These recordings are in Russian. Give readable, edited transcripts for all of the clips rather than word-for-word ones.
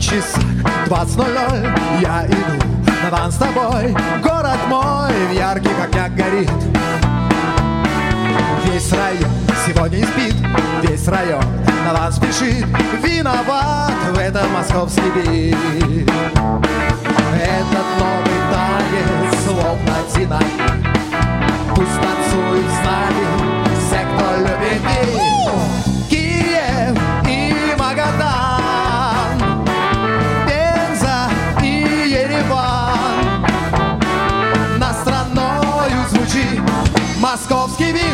часах 20:00 я иду на танц с тобой. Город мой в ярких огнях горит. Весь район сегодня не спит, весь район на вас спешит. Виноват в этом московский бит. Этот новый танец словно динамит. Пусть танцуют с нами все, кто любит бит. Киев и Магадан, Пенза и Ереван. Над страною звучит московский бит.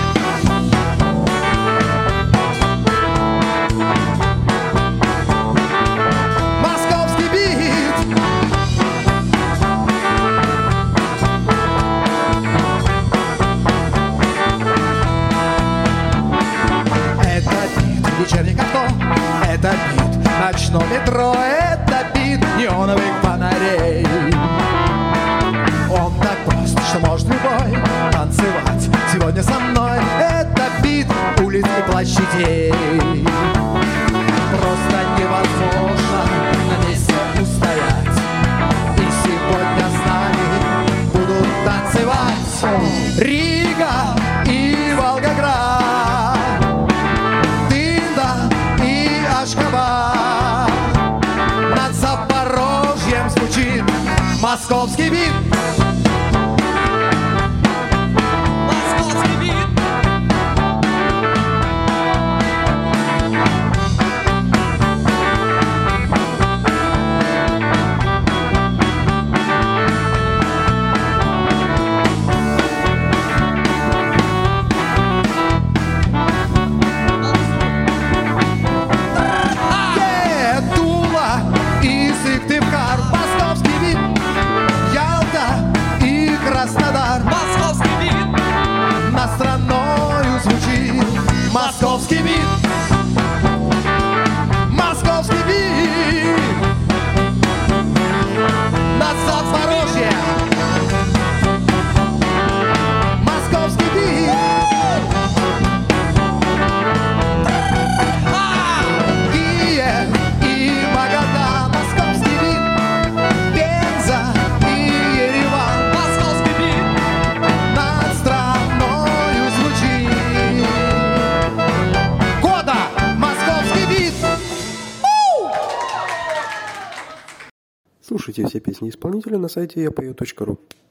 Вечерних авто, это бит ночного метро, это бит неоновых фонарей. Он так прост, что может любой танцевать сегодня со мной. Это бит улиц и площадей. Просто невозможно на месте устоять. И сегодня с нами будут танцевать Рига и Волгоград, Ашхабад. Над Запорожьем звучит московский бит. Московский бит. Краснодар, московский бит. Над страною звучит московский бит. Московский бит. Над Запорожьем московский бит. Киев и Магадан, московский бит. Пенза и Ереван, над страною звучит. Года московский бит. Слушайте все песни исполнителя на сайте yapою.ru.